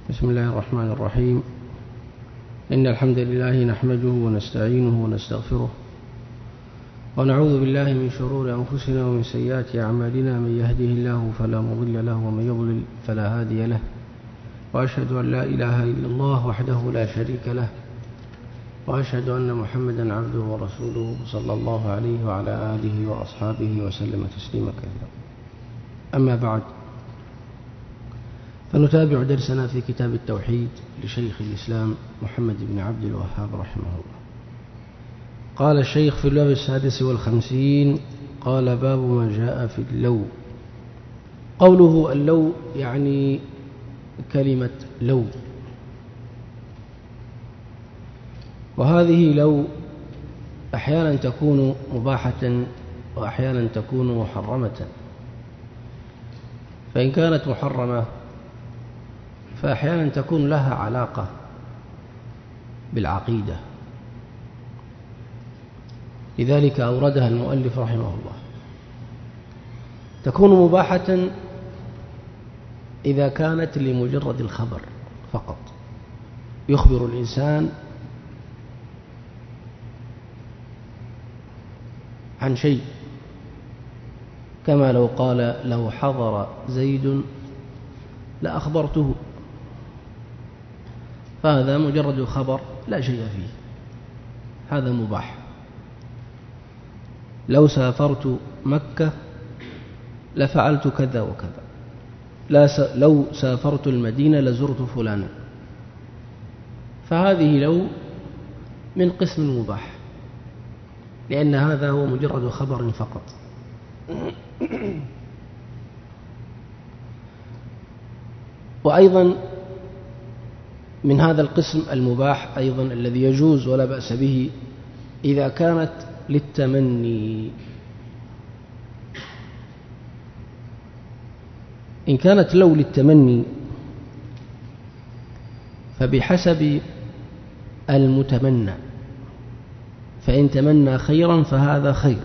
بسم الله الرحمن الرحيم. إن الحمد لله نحمده ونستعينه ونستغفره ونعوذ بالله من شرور أنفسنا ومن سيئات أعمالنا. من يهده الله فلا مضل له ومن يضلل فلا هادي له، وأشهد أن لا إله إلا الله وحده لا شريك له، وأشهد أن محمدا عبده ورسوله صلى الله عليه وعلى آله وأصحابه وسلم تسليما كثيرا. أما بعد، فنتابع درسنا في كتاب التوحيد لشيخ الإسلام محمد بن عبد الوهاب رحمه الله. قال الشيخ في الباب 56 قال: باب ما جاء في اللو. قوله اللو يعني كلمة لو، وهذه لو أحيانا تكون مباحة وأحيانا تكون محرمة. فإن كانت محرمة فأحيانا تكون لها علاقة بالعقيدة، لذلك أوردها المؤلف رحمه الله. تكون مباحة إذا كانت لمجرد الخبر فقط، يخبر الإنسان عن شيء، كما لو قال: لو حضر زيد لأخبرته، فهذا مجرد خبر لا شيء فيه، هذا مباح. لو سافرت مكة لفعلت كذا وكذا، لو سافرت المدينة لزرت فلانا، فهذه لو من قسم المباح، لأن هذا هو مجرد خبر فقط. وأيضا من هذا القسم المباح أيضا الذي يجوز ولا بأس به إذا كانت للتمني. إن كانت لو للتمني فبحسب المتمنى، فإن تمنى خيرا فهذا خير،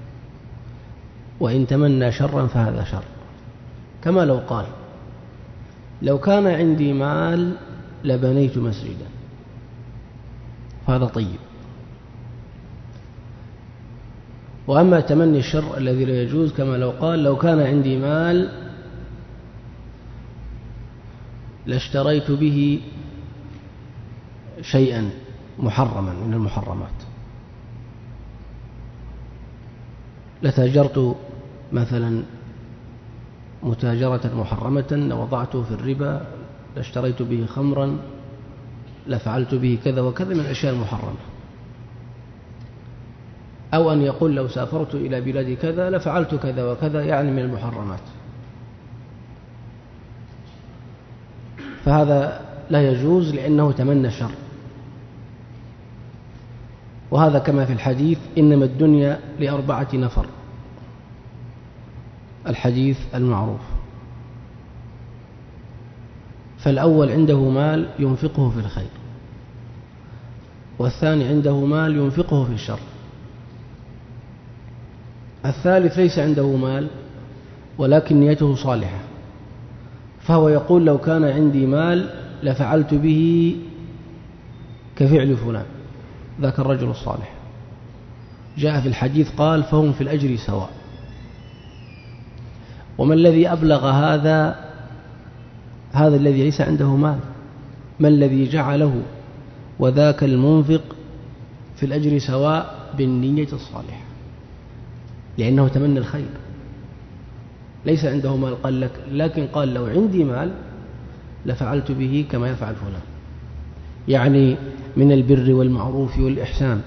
وإن تمنى شرا فهذا شر. كما لو قال: لو كان عندي مال لبنيت مسجدا، فهذا طيب. وأما تمني الشر الذي لا يجوز، كما لو قال: لو كان عندي مال لاشتريت به شيئا محرما من المحرمات، لتاجرت مثلا متاجرة محرمة لوضعته في الربا، لاشتريت به خمرا، لفعلت به كذا وكذا من الأشياء المحرمة. أو أن يقول: لو سافرت إلى بلاد كذا لفعلت كذا وكذا، يعني من المحرمات، فهذا لا يجوز لأنه تمنى الشر. وهذا كما في الحديث: إنما الدنيا ل4 نفر، الحديث المعروف. فالأول عنده مال ينفقه في الخير، والثاني عنده مال ينفقه في الشر، الثالث ليس عنده مال ولكن نيته صالحة، فهو يقول: لو كان عندي مال لفعلت به كفعل فلان، ذاك الرجل الصالح. جاء في الحديث قال: فهم في الأجر سواء. وما الذي أبلغ هذا الذي ليس عنده مال، ما الذي جعله وذاك المنفق في الأجر سواء؟ بالنية الصالحة، لأنه تمنى الخير، ليس عنده مال قال لك، لكن قال: لو عندي مال لفعلت به كما يفعل فلان، يعني من البر والمعروف والإحسان.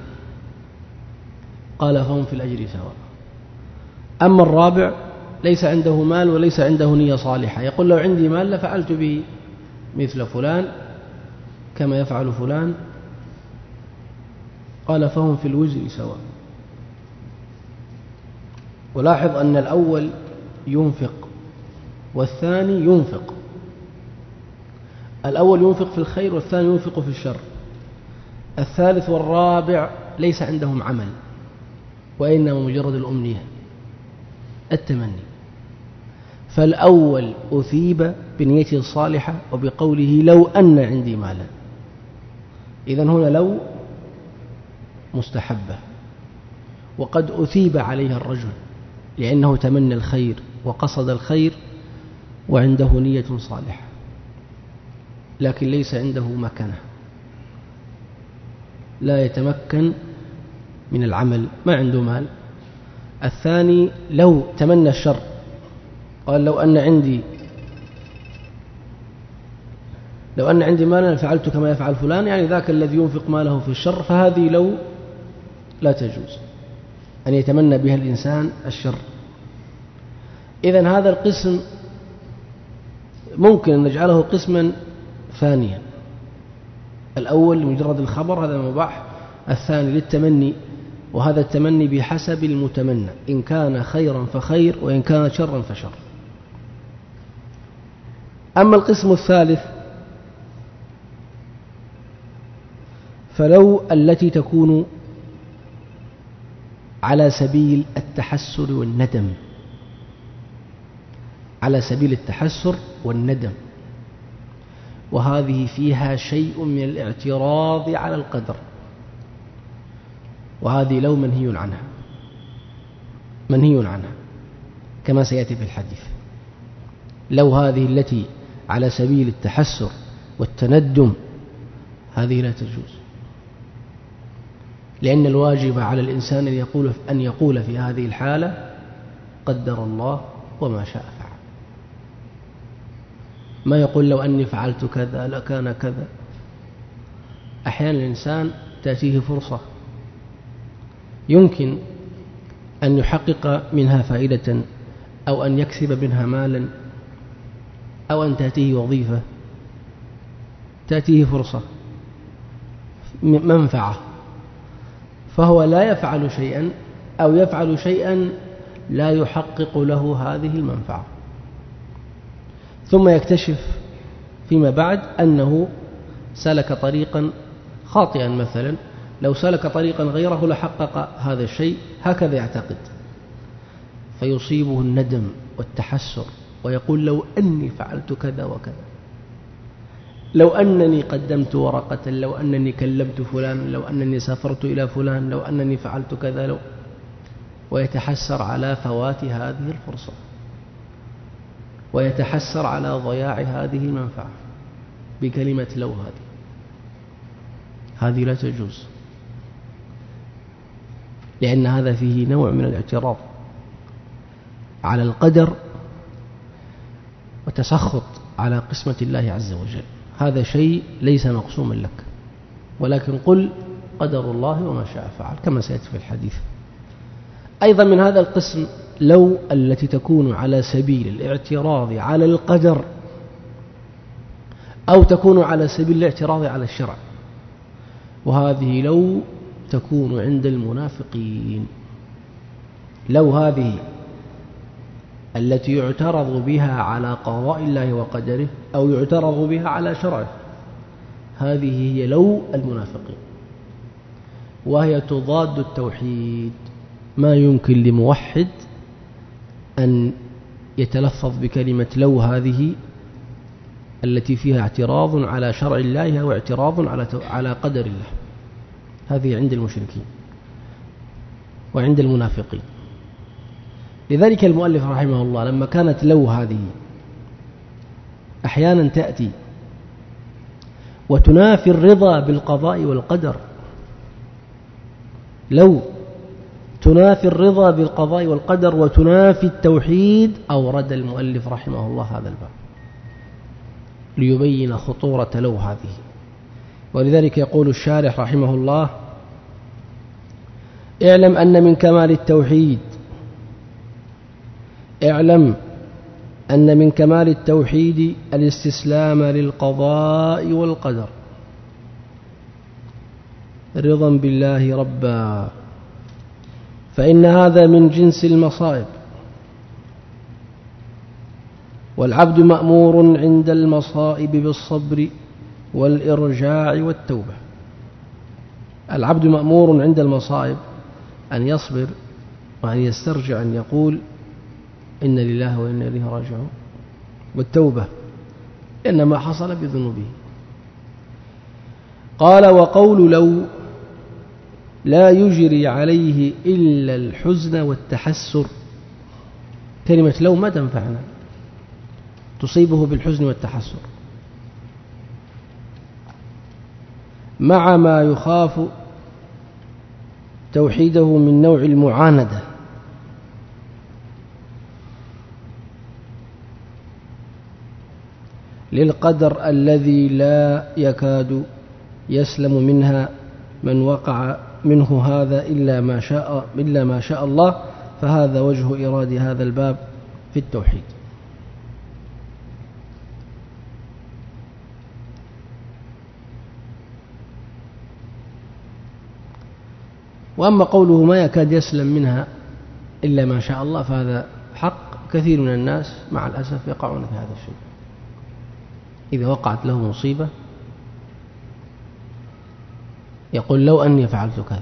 قال: فهم في الأجر سواء. أما الرابع ليس عنده مال وليس عنده نية صالحة، يقول: لو عندي مال لفعلت به مثل فلان كما يفعل فلان، قال: فهم في الوزر سواء. ولاحظ أن الأول ينفق والثاني ينفق، الأول ينفق في الخير والثاني ينفق في الشر. الثالث والرابع ليس عندهم عمل، وإنما مجرد الأمنية، التمني. فالأول أثيب بنيته الصالحة وبقوله لو أن عندي مالا. إذن هنا لو مستحبة، وقد أثيب عليها الرجل لأنه تمنى الخير وقصد الخير وعنده نية صالحة، لكن ليس عنده مكنة، لا يتمكن من العمل، ما عنده مال. الثاني لو تمنى الشر، قال لو أن عندي مالا فعلت كما يفعل فلان، يعني ذاك الذي ينفق ماله في الشر، فهذه لو لا تجوز أن يتمنى بها الإنسان الشر. إذن هذا القسم ممكن أن نجعله قسما ثانيا، الأول لمجرد الخبر هذا مباح، الثاني للتمني، وهذا التمني بحسب المتمنى، إن كان خيرا فخير وإن كان شرا فشر. أما القسم الثالث فلو التي تكون على سبيل التحسر والندم، على سبيل التحسر والندم، وهذه فيها شيء من الاعتراض على القدر، وهذه لو منهي عنها كما سيأتي في الحديث. لو هذه التي على سبيل التحسر والتندم هذه لا تجوز، لأن الواجب على الإنسان أن يقول في هذه الحالة قدر الله وما شاء فعل، ما يقول لو أني فعلت كذا لكان كذا. أحيانا الإنسان تأتيه فرصة يمكن أن يحقق منها فائدة، أو أن يكسب منها مالا، أو أن تأتيه وظيفة، تأتيه فرصة منفعة، فهو لا يفعل شيئا أو يفعل شيئا لا يحقق له هذه المنفعة، ثم يكتشف فيما بعد أنه سلك طريقا خاطئا، مثلا لو سلك طريقا غيره لحقق هذا الشيء، هكذا يعتقد، فيصيبه الندم والتحسر ويقول لو أني فعلت كذا وكذا، لو أنني قدمت ورقة، لو أنني كلمت فلان، لو أنني سافرت إلى فلان، لو أنني فعلت كذا، ويتحسر على فوات هذه الفرصة، ويتحسر على ضياع هذه المنفعة بكلمة لو. هذه لا تجوز، لأن هذا فيه نوع من الاعتراض على القدر وتسخط على قسمة الله عز وجل. هذا شيء ليس مقسوما لك، ولكن قل قدر الله وما شاء فعل كما سيأتي في الحديث. أيضا من هذا القسم لو التي تكون على سبيل الاعتراض على القدر، أو تكون على سبيل الاعتراض على الشرع، وهذه لو تكون عند المنافقين. لو هذه التي يعترض بها على قضاء الله وقدره، أو يعترض بها على شرعه، هذه هي لو المنافقين، وهي تضاد التوحيد. ما يمكن لموحد أن يتلفظ بكلمة لو هذه التي فيها اعتراض على شرع الله أو اعتراض على قدر الله. هذه عند المشركين وعند المنافقين. لذلك المؤلف رحمه الله لما كانت لو هذه أحيانا تأتي وتنافي الرضا بالقضاء والقدر، لو تنافي الرضا بالقضاء والقدر وتنافي التوحيد، أورد المؤلف رحمه الله هذا الباب ليبين خطورة لو هذه. ولذلك يقول الشارح رحمه الله: اعلم أن من كمال التوحيد الاستسلام للقضاء والقدر رضا بالله ربا، فإن هذا من جنس المصائب، والعبد مأمور عند المصائب بالصبر والإرجاع والتوبة. العبد مأمور عند المصائب أن يصبر وأن يسترجع، أن يقول إن لله وإنا إليه راجعون، والتوبة لأن ما حصل بذنوبه. قال: وقول لو لا يجري عليه إلا الحزن والتحسر. كلمة لو ما تنفعنا، تصيبه بالحزن والتحسر مع ما يخاف توحيده من نوع المعاندة للقدر الذي لا يكاد يسلم منها من وقع منه هذا إلا ما شاء الله. فهذا وجه إيراد هذا الباب في التوحيد. وأما قوله ما يكاد يسلم منها إلا ما شاء الله فهذا حق. كثير من الناس مع الأسف يقعون في هذا الشيء، إذا وقعت له مصيبة يقول لو أني فعلت كذا.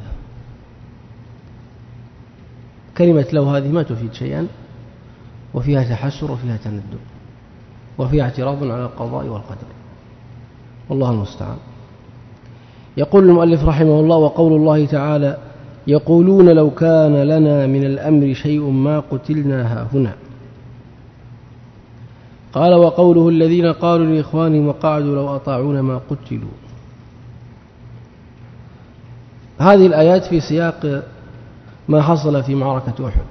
كلمة لو هذه ما تفيد شيئا، وفيها تحسر وفيها تندم وفيها اعتراض على القضاء والقدر، والله المستعان. يقول المؤلف رحمه الله: وقول الله تعالى: يقولون لو كان لنا من الأمر شيء ما قتلنا هاهنا. قال: وقوله الذين قالوا لإخوانهم وقعدوا لو أطاعونا ما قتلوا. هذه الآيات في سياق ما حصل في معركة أحد.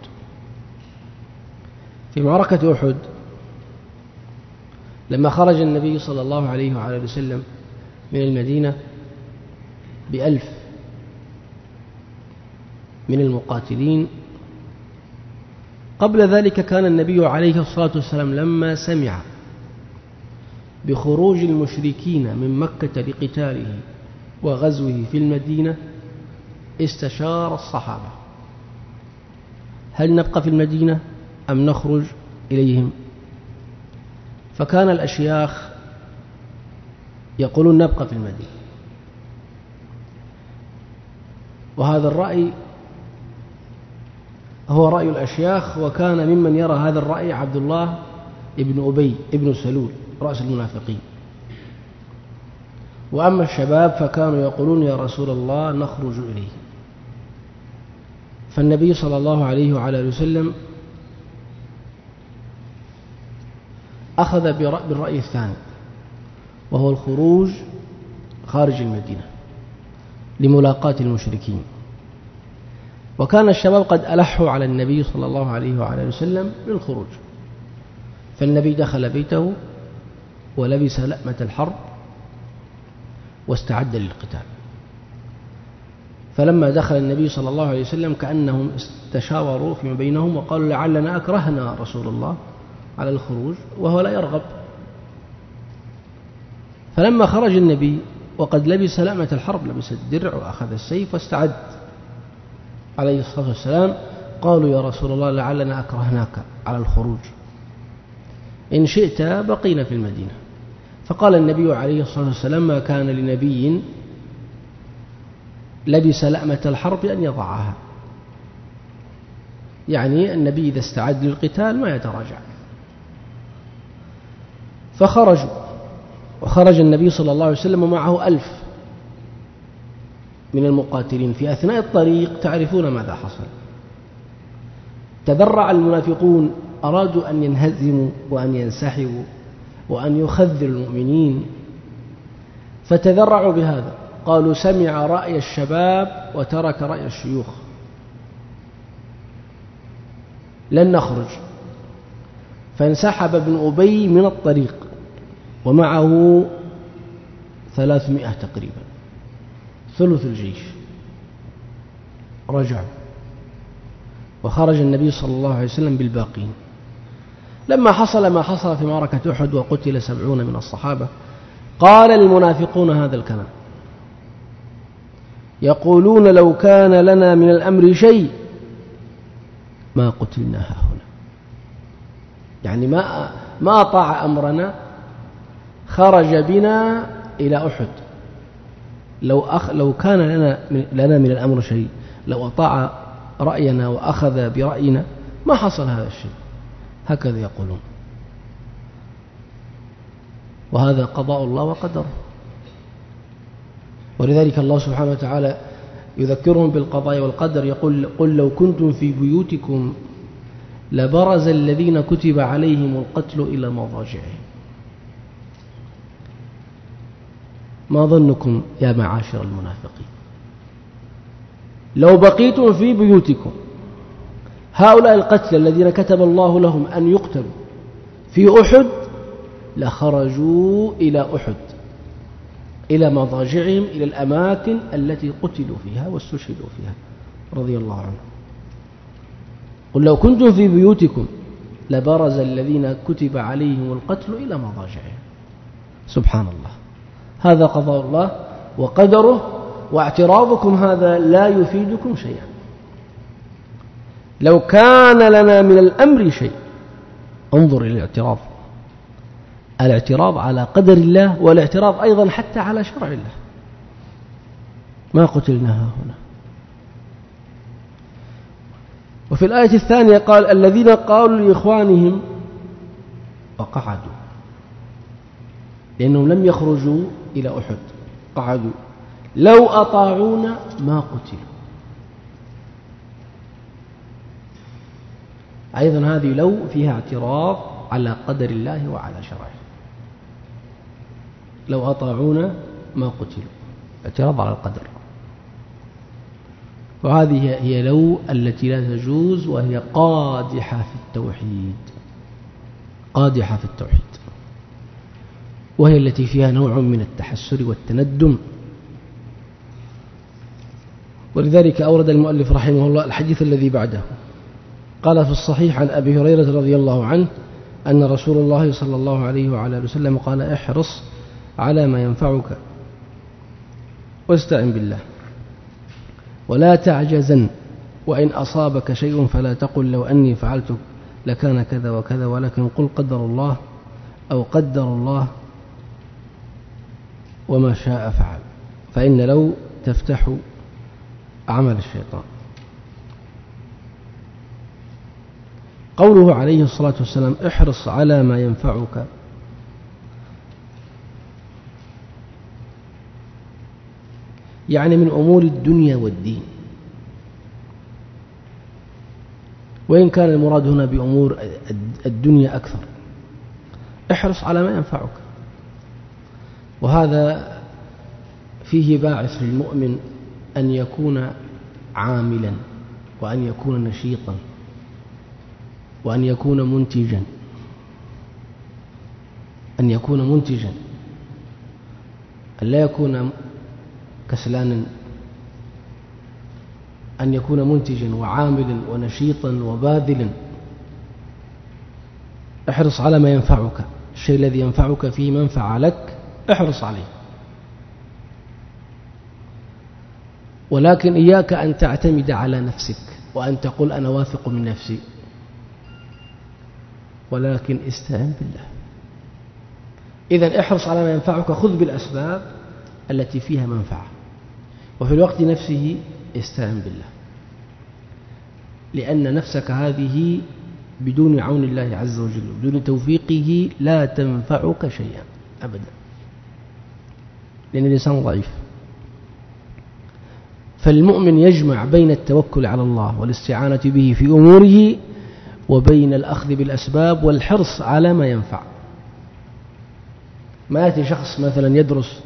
في معركة أحد لما خرج النبي صلى الله عليه وعلى وسلم من المدينة ب1000 من المقاتلين، قبل ذلك كان النبي عليه الصلاة والسلام لما سمع بخروج المشركين من مكة لقتاله وغزوه في المدينة استشار الصحابة: هل نبقى في المدينة أم نخرج إليهم؟ فكان الأشياخ يقولون نبقى في المدينة، وهذا الرأي هو رأي الأشياخ. وكان ممن يرى هذا الرأي عبد الله ابن أبي ابن سلول رأس المنافقين. وأما الشباب فكانوا يقولون يا رسول الله نخرج إليه. فالنبي صلى الله عليه وعلى وسلم أخذ بالرأي الثاني، وهو الخروج خارج المدينة لملاقاة المشركين. وكان الشباب قد ألحوا على النبي صلى الله عليه وعلى وسلم بالخروج، فالنبي دخل بيته ولبس لأمة الحرب واستعد للقتال. فلما دخل النبي صلى الله عليه وسلم كأنهم استشاوروا فيما بينهم وقالوا لعلنا أكرهنا رسول الله على الخروج وهو لا يرغب. فلما خرج النبي وقد لبس لأمة الحرب، لبس الدرع وأخذ السيف واستعد عليه الصلاة والسلام، قالوا يا رسول الله لعلنا أكرهناك على الخروج، إن شئت بقينا في المدينة. فقال النبي عليه الصلاة والسلام: ما كان لنبي لبس لأمة الحرب أن يضعها. يعني النبي إذا استعد للقتال ما يتراجع. فخرجوا، وخرج النبي صلى الله عليه وسلم ومعه 1000 من المقاتلين. في أثناء الطريق تعرفون ماذا حصل: تذرع المنافقون، أرادوا أن ينهزموا وأن ينسحبوا وأن يخذلوا المؤمنين، فتذرعوا بهذا، قالوا سمع رأي الشباب وترك رأي الشيوخ، لن نخرج. فانسحب ابن أبي من الطريق ومعه 300 تقريبا، ثلث الجيش. رجعوا وخرج النبي صلى الله عليه وسلم بالباقين. لما حصل ما حصل في معركة أحد وقتل 70 من الصحابة، قال المنافقون هذا الكلام: يقولون لو كان لنا من الأمر شيء ما قتلنا هاهنا. يعني ما أطاع أمرنا، خرج بنا إلى أحد. لو كان لنا من الأمر شيء، لو أطاع رأينا وأخذ برأينا ما حصل هذا الشيء. هكذا يقولون. وهذا قضاء الله وقدره. ولذلك الله سبحانه وتعالى يذكرهم بالقضاء والقدر، يقول: قل لو كنتم في بيوتكم لبرز الذين كتب عليهم القتل إلى مضاجعهم. ما ظنكم يا معاشر المنافقين لو بقيتم في بيوتكم، هؤلاء القتلى الذين كتب الله لهم أن يقتلوا في أحد لخرجوا إلى أحد، إلى مضاجعهم، إلى الأماكن التي قتلوا فيها واستشهدوا فيها رضي الله عنهم. قل لو كنتم في بيوتكم لبرز الذين كتب عليهم القتل إلى مضاجعهم. سبحان الله، هذا قضاء الله وقدره، واعتراضكم هذا لا يفيدكم شيئا. لو كان لنا من الأمر شيء، انظر إلى الاعتراض على قدر الله، والاعتراض أيضا حتى على شرع الله. ما قتلناها هنا. وفي الآية الثانية قال: الذين قالوا لإخوانهم وقعدوا، لأنهم لم يخرجوا إلى أحد، قعدوا لو أطاعونا ما قتلوا. أيضا هذه لو فيها اعتراض على قدر الله وعلى شرعه. لو أطاعونا ما قتلوا، اعتراض على القدر. وهذه هي لو التي لا تجوز، وهي قادحة في التوحيد، قادحة في التوحيد، وهي التي فيها نوع من التحسر والتندم. ولذلك أورد المؤلف رحمه الله الحديث الذي بعده، قال في الصحيح عن أبي هريرة رضي الله عنه أن رسول الله صلى الله عليه وعلى آله وسلم قال: احرص على ما ينفعك واستعن بالله ولا تعجزن، وإن أصابك شيء فلا تقل لو أني فعلت لكان كذا وكذا، ولكن قل قدر الله أو قدر الله وما شاء فعل، فإن لو تفتح عمل الشيطان. قوله عليه الصلاة والسلام: احرص على ما ينفعك، يعني من أمور الدنيا والدين، وإن كان المراد هنا بأمور الدنيا أكثر. احرص على ما ينفعك، وهذا فيه باعث للمؤمن أن يكون عاملا، وأن يكون نشيطا، وأن يكون منتجا، أن يكون منتجا، أن لا يكون كسلانا، أن يكون منتجا وعاملا ونشيطا وباذلا. احرص على ما ينفعك، الشيء الذي ينفعك فيه منفعة لك احرص عليه، ولكن إياك أن تعتمد على نفسك وأن تقول أنا واثق من نفسي، ولكن استعن بالله. إذن احرص على ما ينفعك، خذ بالأسباب التي فيها منفعة، وفي الوقت نفسه استعن بالله، لأن نفسك هذه بدون عون الله عز وجل، بدون توفيقه لا تنفعك شيئا أبدا، لأن الإنسان ضعيف. فالمؤمن يجمع بين التوكل على الله والاستعانة به في أموره، وبين الأخذ بالأسباب والحرص على ما ينفع. ما يأتي شخص مثلا يدرس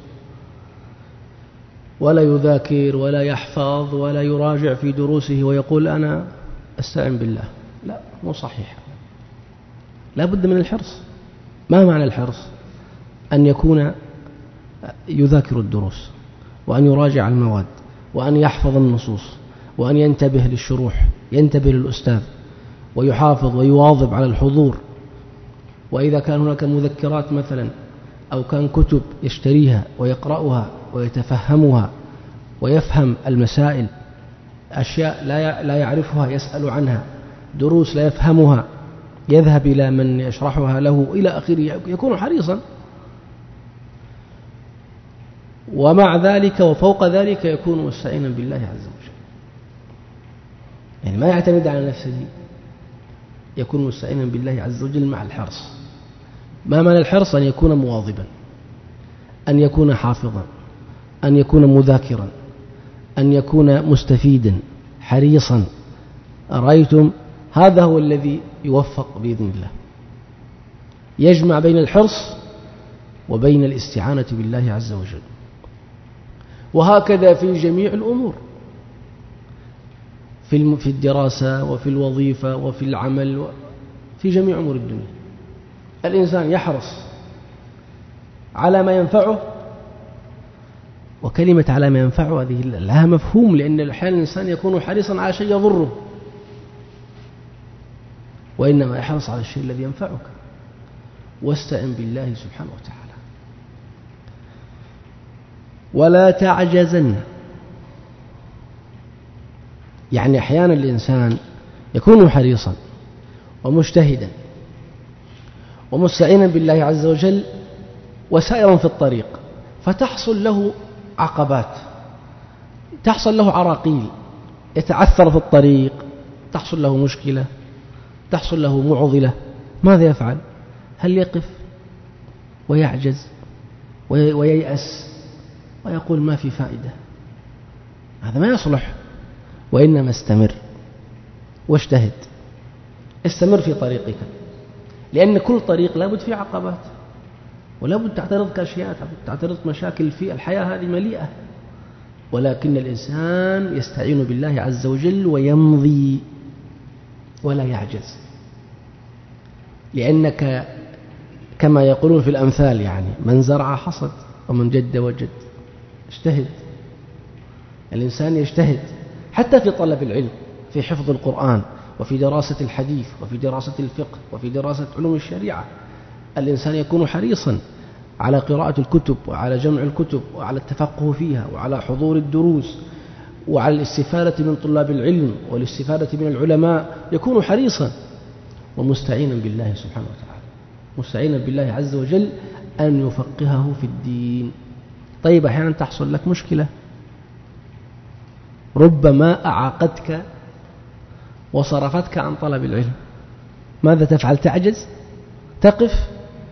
ولا يذاكر ولا يحفظ ولا يراجع في دروسه ويقول أنا أستعن بالله، لا، مو صحيح. لا بد من الحرص. ما معنى الحرص؟ أن يكون يذاكر الدروس، وأن يراجع المواد، وأن يحفظ النصوص، وأن ينتبه للشروح، ينتبه للأستاذ، ويحافظ ويواظب على الحضور. وإذا كان هناك مذكرات مثلا أو كان كتب يشتريها ويقرأها ويتفهمها ويفهم المسائل، أشياء لا يعرفها يسأل عنها، دروس لا يفهمها يذهب إلى من يشرحها له إلى آخره، يكون حريصا. ومع ذلك وفوق ذلك يكون مستعينا بالله عز وجل، يعني ما يعتمد على نفسه، يكون مستعينا بالله عز وجل مع الحرص. ما معنى الحرص؟ أن يكون مواظبا أن يكون حافظا، أن يكون مذاكرا، أن يكون مستفيدا حريصا. أرأيتم؟ هذا هو الذي يوفق بإذن الله، يجمع بين الحرص وبين الاستعانة بالله عز وجل. وهكذا في جميع الأمور، في الدراسة وفي الوظيفة وفي العمل، في جميع أمور الدنيا الإنسان يحرص على ما ينفعه. وكلمة على ما ينفعه هذه لها مفهوم، لأن أحيانا الإنسان يكون حريصا على شيء يضره، وإنما يحرص على الشيء الذي ينفعك. واستعن بالله سبحانه وتعالى. ولا تعجزن، يعني أحيانا الإنسان يكون حريصا ومجتهدا ومستعينا بالله عز وجل وسائرا في الطريق، فتحصل له عقبات، تحصل له عراقيل، يتعثر في الطريق، تحصل له مشكلة، تحصل له معضلة. ماذا يفعل؟ هل يقف ويعجز وييأس ويقول ما في فائدة؟ هذا ما يصلح. وإنما استمر واجتهد، استمر في طريقك، لأن كل طريق لابد فيه عقبات، ولابد تعترضك أشياء، تعترض مشاكل في الحياة، هذه مليئة. ولكن الإنسان يستعين بالله عز وجل ويمضي ولا يعجز، لأنك كما يقولون في الأمثال، يعني من زرع حصد ومن جد وجد. اجتهد، الإنسان يجتهد حتى في طلب العلم، في حفظ القرآن، وفي دراسة الحديث، وفي دراسة الفقه، وفي دراسة علوم الشريعة. الإنسان يكون حريصا على قراءة الكتب وعلى جمع الكتب وعلى التفقه فيها وعلى حضور الدروس وعلى الاستفادة من طلاب العلم والاستفادة من العلماء. يكون حريصا ومستعينا بالله سبحانه وتعالى، مستعينا بالله عز وجل أن يفقهه في الدين. طيب أحيانا تحصل لك مشكلة، ربما أعاقتك وصرفتك عن طلب العلم، ماذا تفعل؟ تعجز؟ تقف؟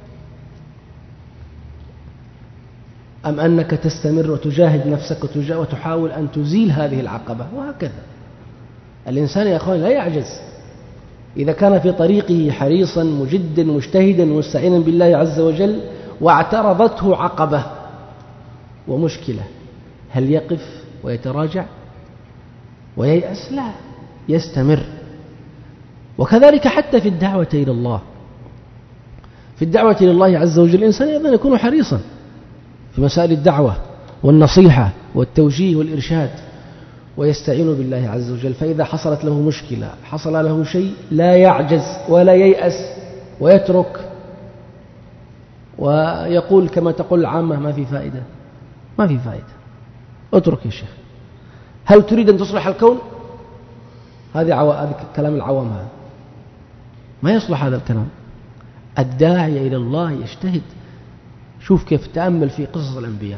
أم أنك تستمر وتجاهد نفسك وتحاول أن تزيل هذه العقبة؟ وهكذا الإنسان يا أخوان لا يعجز إذا كان في طريقه حريصا مجدا مجتهدا مستعينا بالله عز وجل واعترضته عقبة ومشكلة. هل يقف ويتراجع وييأس؟ لا، يستمر. وكذلك حتى في الدعوة إلى الله، في الدعوة إلى الله عز وجل الإنسان أيضا يكون حريصا في مسائل الدعوة والنصيحة والتوجيه والإرشاد، ويستعين بالله عز وجل. فإذا حصلت له مشكلة، حصل له شيء، لا يعجز ولا ييأس ويترك ويقول كما تقول العامة ما في فائدة. ما في فائدة، اترك يا شيخ. هل تريد أن تصلح الكون؟ هذا كلام العوام، هذا ما يصلح هذا الكلام. الداعي إلى الله يجتهد. شوف كيف تأمل في قصص الأنبياء،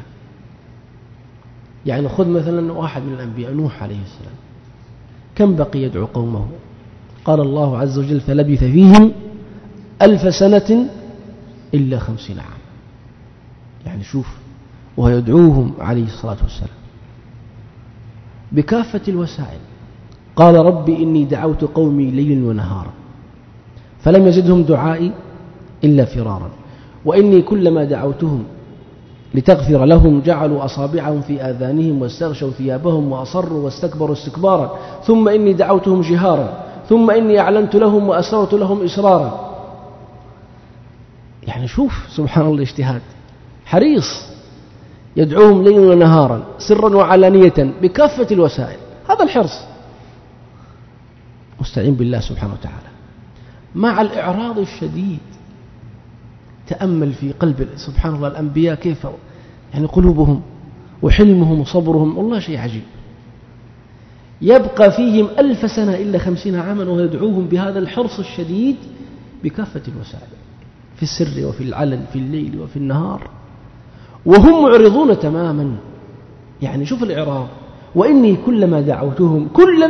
يعني خذ مثلا واحد من الأنبياء نوح عليه السلام، كم بقي يدعو قومه؟ قال الله عز وجل فلبث فيهم 1000 سنة إلا 50 عام. يعني شوف، ويدعوهم عليه الصلاة والسلام بكافة الوسائل. قال رب إني دعوت قومي ليلا ونهارا فلم يزدهم دعائي إلا فرارا وإني كلما دعوتهم لتغفر لهم جعلوا أصابعهم في آذانهم واستغشوا ثيابهم وأصروا واستكبروا استكبارا ثم إني دعوتهم جهارا ثم إني أعلنت لهم وأسررت لهم إسرارا. يعني شوف سبحان الله الاجتهاد، حريص يدعوهم ليلا ونهارا سرا وعلانية بكافة الوسائل. هذا الحرص، مستعين بالله سبحانه وتعالى مع الإعراض الشديد. تأمل في قلب سبحان الله الأنبياء كيف يعني قلوبهم وحلمهم وصبرهم، والله شيء عجيب. يبقى فيهم 1000 سنة إلا 50 عاما ويدعوهم بهذا الحرص الشديد بكافة الوسائل، في السر وفي العلن، في الليل وفي النهار، وهم معرضون تماما. يعني شوف الإعراض. وإني كلما دعوتهم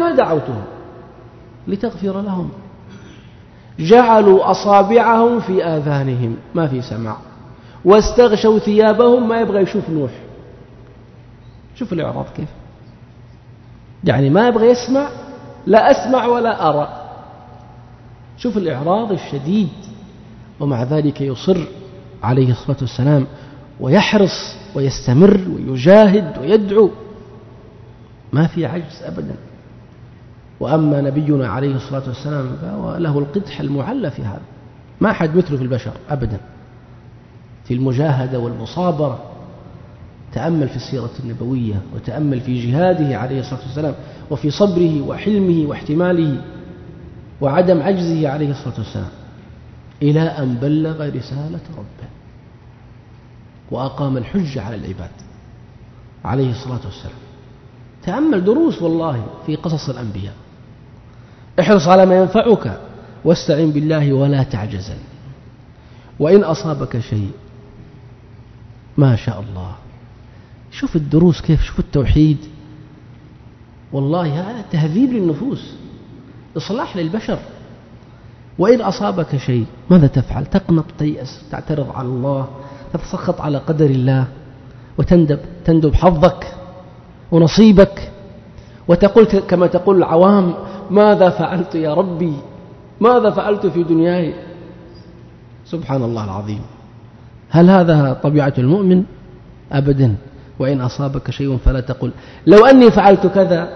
لتغفر لهم جعلوا أصابعهم في آذانهم، ما في سماع، واستغشوا ثيابهم، ما يبغى يشوف نوح. شوف الإعراض كيف، يعني ما يبغى يسمع، لا أسمع ولا أرى. شوف الإعراض الشديد، ومع ذلك يصر عليه الصلاة والسلام ويحرص ويستمر ويجاهد ويدعو، ما في عجز أبدا. وأما نبينا عليه الصلاة والسلام فهو له القدح المعلى في هذا، ما أحد مثله في البشر أبدا في المجاهدة والمصابرة. تأمل في السيرة النبوية، وتأمل في جهاده عليه الصلاة والسلام، وفي صبره وحلمه واحتماله وعدم عجزه عليه الصلاة والسلام، إلى أن بلغ رسالة ربه وأقام الحجة على العباد عليه الصلاة والسلام. تأمل دروس والله في قصص الأنبياء. احرص على ما ينفعك واستعن بالله ولا تعجزن، وإن أصابك شيء ما شاء الله. شوف الدروس كيف، شوف التوحيد، والله هذا تهذيب للنفوس، إصلاح للبشر. وإن أصابك شيء ماذا تفعل؟ تقنط، تيأس، تعترض على الله، تتسخط على قدر الله، وتندب حظك ونصيبك، وتقول كما تقول العوام: ماذا فعلت يا ربي، ماذا فعلت في دنياي. سبحان الله العظيم. هل هذا طبيعة المؤمن؟ أبدا. وإن أصابك شيء فلا تقل لو أني فعلت كذا،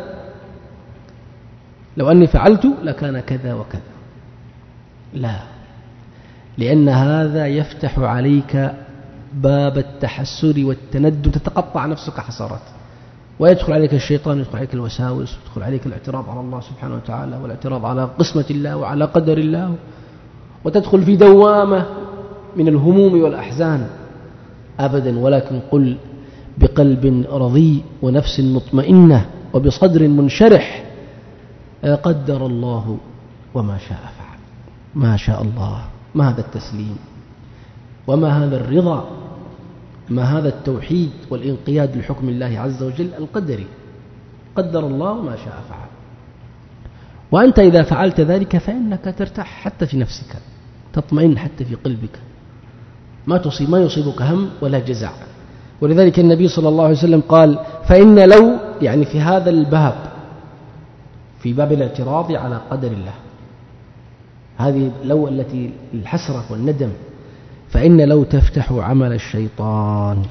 لو أني فعلت لكان كذا وكذا. لا، لأن هذا يفتح عليك باب التحسر والتندم، تتقطع نفسك حسرات، ويدخل عليك الشيطان، يدخل عليك الوساوس، يدخل عليك الاعتراض على الله سبحانه وتعالى، والاعتراض على قسمة الله وعلى قدر الله، وتدخل في دوامة من الهموم والأحزان. أبدا. ولكن قل بقلب رضي ونفس مطمئنة وبصدر منشرح: قدر الله وما شاء فعل. ما شاء الله، ما هذا التسليم، وما هذا الرضا، ما هذا التوحيد والانقياد لحكم الله عز وجل القدري. قدر الله وما شاء فعل. وأنت إذا فعلت ذلك فإنك ترتاح حتى في نفسك، تطمئن حتى في قلبك، ما يصيبك هم ولا جزع. ولذلك النبي صلى الله عليه وسلم قال: فإن لو، يعني في هذا الباب، في باب الاعتراض على قدر الله، هذه لو التي الحسرة والندم، فإن لو تفتح عمل الشيطان.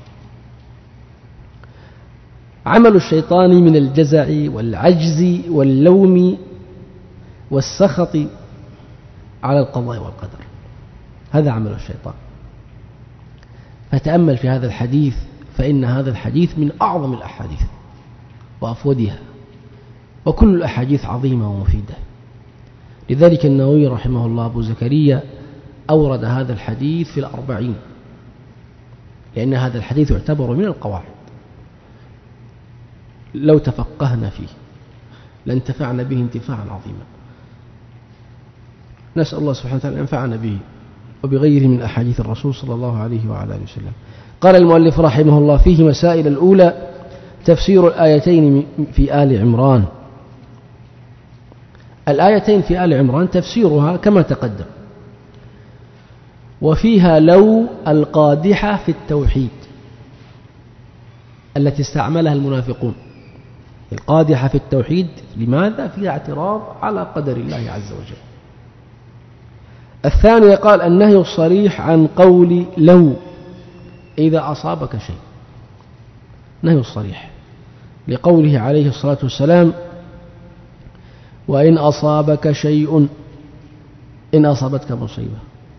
عمل الشيطان من الجزع والعجز واللوم والسخط على القضاء والقدر، هذا عمل الشيطان. فتأمل في هذا الحديث، فإن هذا الحديث من أعظم الأحاديث وأفودها، وكل الأحاديث عظيمة ومفيدة. لذلك النووي رحمه الله أبو زكريا أورد هذا الحديث في 40، لأن هذا الحديث يعتبر من القواعد، لو تفقهنا فيه لانتفعنا به انتفاعا عظيما. نسأل الله سبحانه وتعالى أن ينفعنا به وبغيره من أحاديث الرسول صلى الله عليه وعلى آله وسلم. قال المؤلف رحمه الله: فيه مسائل. الأولى تفسير الآيتين في آل عمران. الآيتين في آل عمران تفسيرها كما تقدم، وفيها لو القادحة في التوحيد التي استعملها المنافقون. القادحة في التوحيد لماذا؟ فيها اعتراض على قدر الله عز وجل. الثانية قال: النهي الصريح عن قول لو إذا أصابك شيء، نهي الصريح لقوله عليه الصلاة والسلام: وإن أصابك شيء، إن أصابتك مصيبة،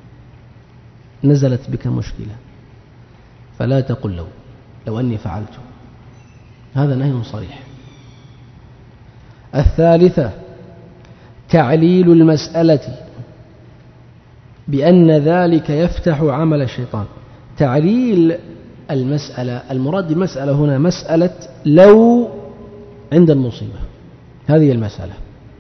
نزلت بك مشكلة، فلا تقل لو أني فعلت. هذا نهي صريح. الثالثة تعليل المسألة بأن ذلك يفتح عمل الشيطان. تعليل المسألة، المراد بالمسألة هنا مسألة لو عند المصيبة، هذه المسألة.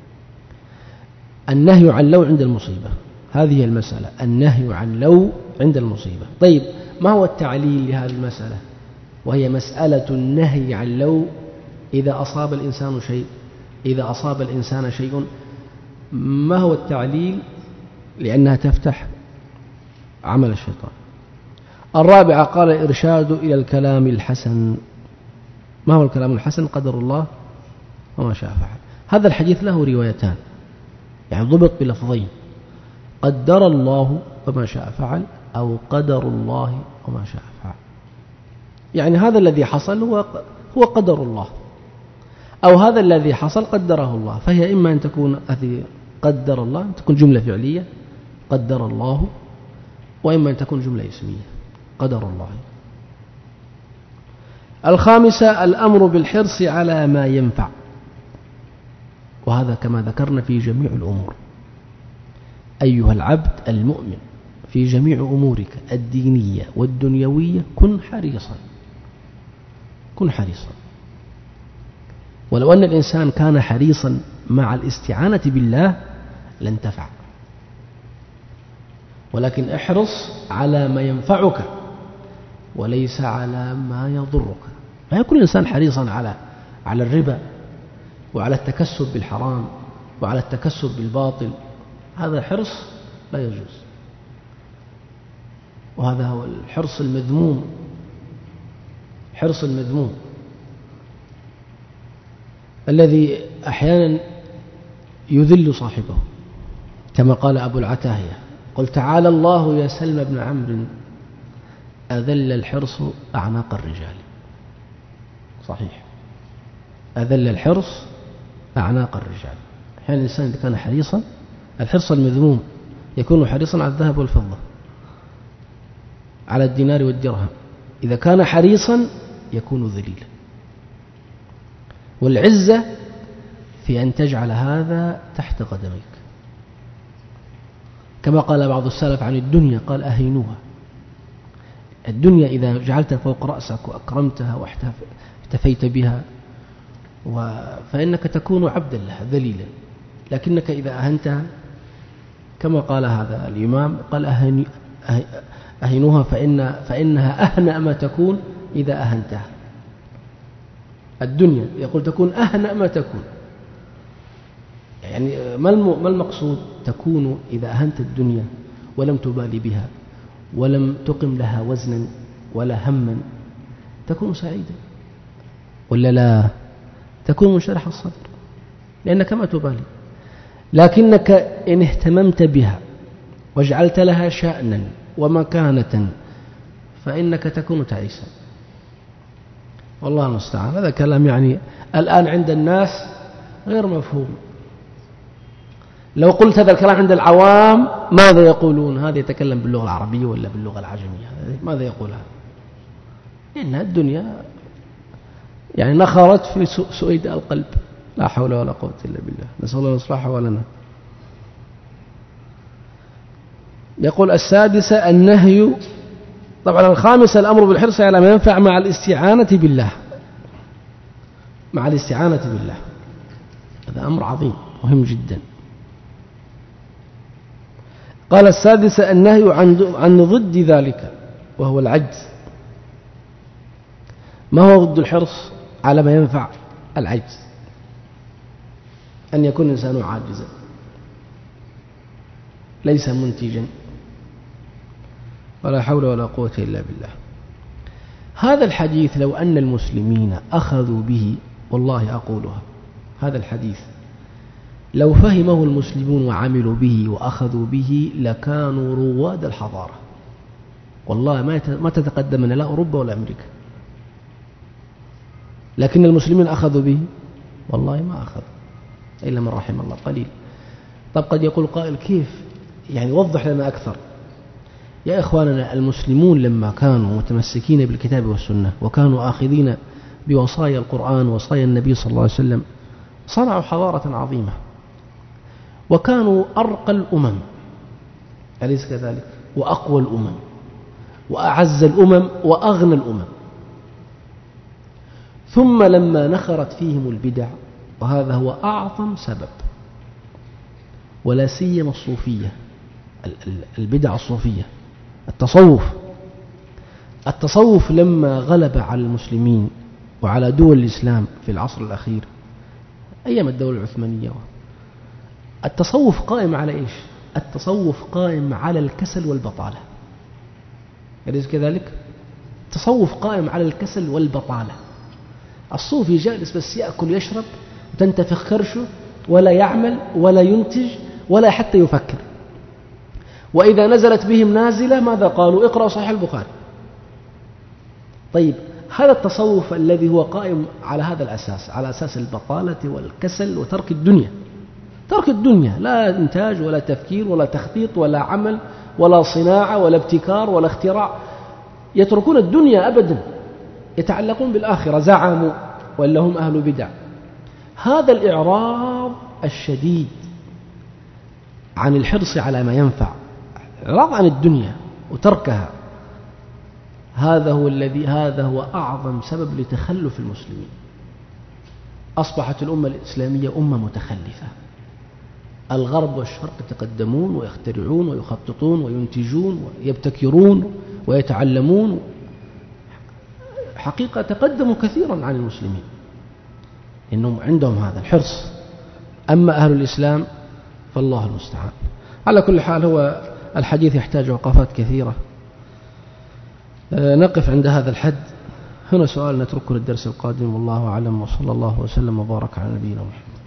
النهي عن لو عند المصيبة، هذه المسألة، النهي عن لو عند المصيبة. طيب، ما هو التعليل لهذه المسألة؟ وهي مسألة النهي عن لو إذا أصاب الإنسان شيء، إذا أصاب الإنسان شيء. ما هو التعليل؟ لأنها تفتح عمل الشيطان. الرابعة قال الإرشاد إلى الكلام الحسن. ما هو الكلام الحسن؟ قدر الله وما شاء فعل. هذا الحديث له روايتان، يعني ضبط بلفظين: قدر الله وما شاء فعل، أو قدر الله وما شاء فعل. يعني هذا الذي حصل هو قدر الله، أو هذا الذي حصل قدره الله. فهي إما أن تكون هذه قدر الله تكون جملة فعلية قدر الله، وإما أن تكون جملة اسمية قدر الله. الخامسة الأمر بالحرص على ما ينفع، وهذا كما ذكرنا في جميع الأمور. أيها العبد المؤمن في جميع أمورك الدينية والدنيوية كن حريصا، كن حريصا. ولو أن الإنسان كان حريصا مع الاستعانة بالله لانتفع، ولكن احرص على ما ينفعك وليس على ما يضرك. لا يكون الإنسان حريصا على الربا وعلى التكسب بالحرام وعلى التكسب بالباطل، هذا حرص لا يجوز، وهذا هو الحرص المذموم، حرص المذموم الذي أحيانا يذل صاحبه، كما قال أبو العتاهية: قل تعالى الله يا سلم بن عمرو أذل الحرص أعناق الرجال. صحيح، أذل الحرص أعناق الرجال. أحيانا الإنسان إذا كان حريصا، الحرص المذموم يكون حريصا على الذهب والفضة، على الدينار والدرهم. إذا كان حريصا يكون ذليلا. والعزة في أن تجعل هذا تحت قدميك، كما قال بعض السلف عن الدنيا، قال أهينوها. الدنيا إذا جعلتها فوق رأسك وأكرمتها واحتفيت بها فإنك تكون عبدا لها ذليلا، لكنك إذا أهنتها، كما قال هذا الإمام، قال أهينوها فإنها أهنأ ما تكون إذا أهنتها. الدنيا يقول تكون أهنأ ما تكون، يعني ما المقصود؟ تكون إذا أهنت الدنيا ولم تبالي بها ولم تقم لها وزنا ولا هما، تكون سعيدا ولا لا؟ تكون منشرح الصدر لأنك ما تبالي. لكنك إن اهتممت بها وجعلت لها شأنا ومكانة فإنك تكون تعيسا. والله المستعان. هذا كلام يعني الآن عند الناس غير مفهوم. لو قلت هذا الكلام عند العوام ماذا يقولون؟ هذا يتكلم باللغة العربية ولا باللغة العجمية؟ ماذا يقول هذا؟ إن الدنيا يعني نخرت في سؤيد القلب، لا حول ولا قوة إلا بالله، نسأل الله الإصلاح ولنا. يقول السادسة النهي، طبعا الخامسة الأمر بالحرص على ما ينفع مع الاستعانة بالله، مع الاستعانة بالله. هذا أمر عظيم مهم جدا. قال السادسة النهي عن ضد ذلك وهو العجز. ما هو ضد الحرص على ما ينفع؟ العجز، أن يكون الإنسان عاجزا ليس منتجا، ولا حول ولا قوة إلا بالله. هذا الحديث لو أن المسلمين أخذوا به، والله أقولها، هذا الحديث لو فهمه المسلمون وعملوا به وأخذوا به لكانوا رواد الحضارة. والله ما تتقدمنا لا أوروبا ولا أمريكا، لكن المسلمين أخذوا به، والله ما أخذ إلا من رحم الله قليل. طب قد يقول قائل كيف؟ يعني وضح لنا أكثر. يا إخواننا، المسلمون لما كانوا متمسكين بالكتاب والسنة وكانوا آخذين بوصايا القرآن ووصايا النبي صلى الله عليه وسلم صنعوا حضارة عظيمة، وكانوا أرقى الأمم، أليس كذلك؟ وأقوى الأمم وأعز الأمم وأغنى الأمم. ثم لما نخرت فيهم البدع، وهذا هو أعظم سبب، ولا سيما الصوفية، البدع الصوفية، التصوف لما غلب على المسلمين وعلى دول الإسلام في العصر الأخير أيام الدولة العثمانية، التصوف قائم على إيش؟ التصوف قائم على الكسل والبطالة. أليس كذلك؟ تصوف قائم على الكسل والبطالة. الصوفي جالس بس يأكل يشرب وتنتفخ كرشه، ولا يعمل ولا ينتج ولا حتى يفكر. وإذا نزلت بهم نازلة ماذا قالوا؟ اقرأوا صحيح البخاري. طيب هذا التصوف الذي هو قائم على هذا الأساس، على أساس البطالة والكسل وترك الدنيا، ترك الدنيا، لا إنتاج ولا تفكير ولا تخطيط ولا عمل ولا صناعة ولا ابتكار ولا اختراع، يتركون الدنيا أبدا، يتعلقون بالآخرة زعموا، ولا هم أهل بدع. هذا الإعراض الشديد عن الحرص على ما ينفع، إعراض عن الدنيا وتركها، هذا هو أعظم سبب لتخلف المسلمين. أصبحت الأمة الإسلامية أمة متخلفة. الغرب والشرق يتقدمون ويخترعون ويخططون وينتجون ويبتكرون ويتعلمون، حقيقة تقدموا كثيرا عن المسلمين، إنهم عندهم هذا الحرص. أما أهل الإسلام فالله المستعان. على كل حال هو الحديث يحتاج وقفات كثيرة، نقف عند هذا الحد. هنا سؤال نتركه للدرس القادم، والله أعلم، وصلى الله وسلم وبارك على نبينا محمد.